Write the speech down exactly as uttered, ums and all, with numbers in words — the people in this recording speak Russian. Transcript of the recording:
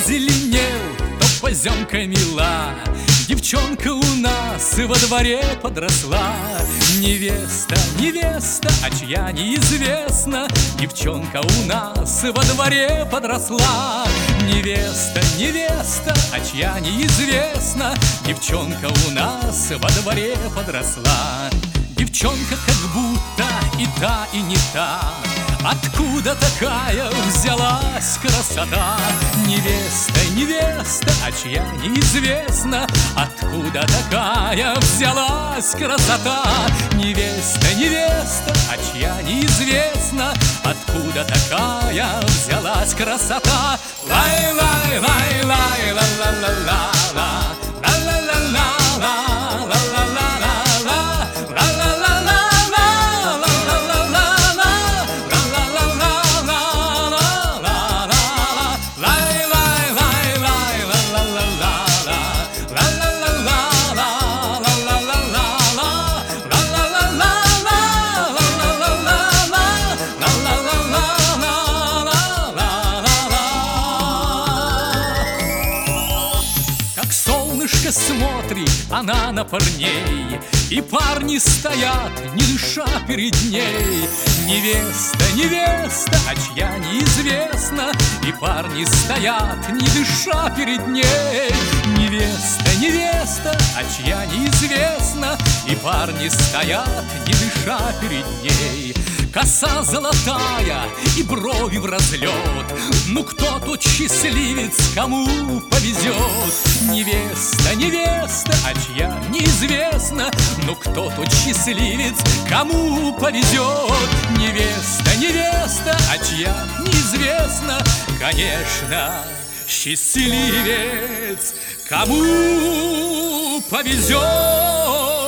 позеленел, то поземка мила. Девчонка у нас во дворе подросла. Невеста, невеста, а чья неизвестно. Девчонка у нас во дворе подросла. Невеста, невеста, а чья неизвестно. Девчонка у нас во дворе подросла. Девчонка как будто и та, и не та. Откуда такая взялась красота? Невеста, невеста, а чья неизвестно. Откуда такая взялась красота? Невеста, невеста, а чья неизвестно. Откуда такая взялась красота? Лай-лай, лай-лай, ла-ла-ла-ла-ла, ла-ла-ла-ла-ла. Солнышко смотрит она на парней, и парни стоят, не дыша перед ней. Невеста, невеста, а чья неизвестно. И парни стоят, не дыша перед ней. Невеста, невеста, а чья неизвестно. И парни стоят, не дыша перед ней. Коса золотая и брови в разлет. Ну кто тут счастливец, кому повезет? Невеста, невеста, а чья неизвестно. Ну кто тут счастливец, кому повезет? Невеста, невеста, а чья неизвестно. Конечно, счастливец, кому повезет.